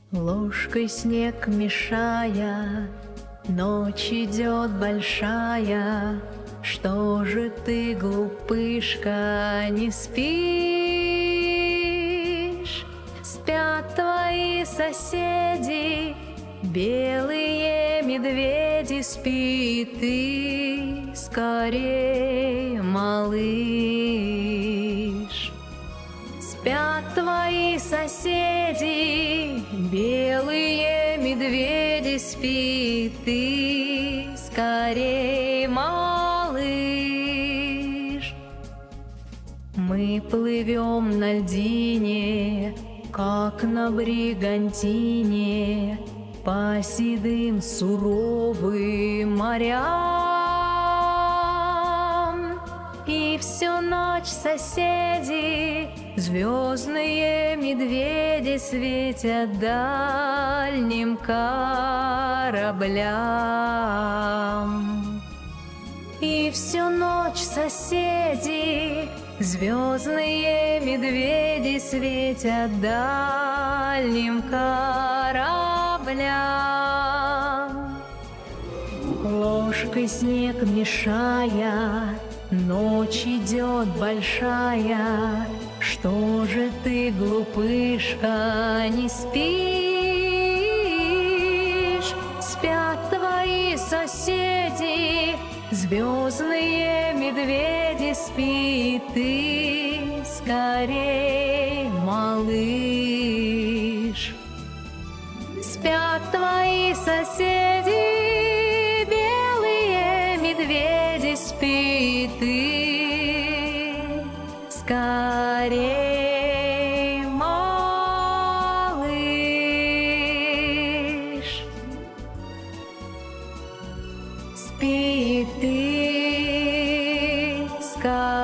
Ложкой снег мешая, ночь идет большая. Что же ты, глупышка, не спишь? Спят твои соседи, белые медведи, спи ты скорей, малыш. Спят твои соседи, белые медведи, спи ты скорей, малыш. Мы плывем на льдине, как на бригантине, по седым суровым морям. И всю ночь соседи, звездные медведи, светят дальним кораблям. И всю ночь соседи, звездные медведи, светят дальним кораблям. Ложкой снег мешая, ночь идет большая. Что же ты, глупышка, не спишь? Спят твои соседи, звездные медведи, спи ты скорей, малыш. Спят твои соседи, белые медведи, спи ты скорей, малыш. Спи ты скорей.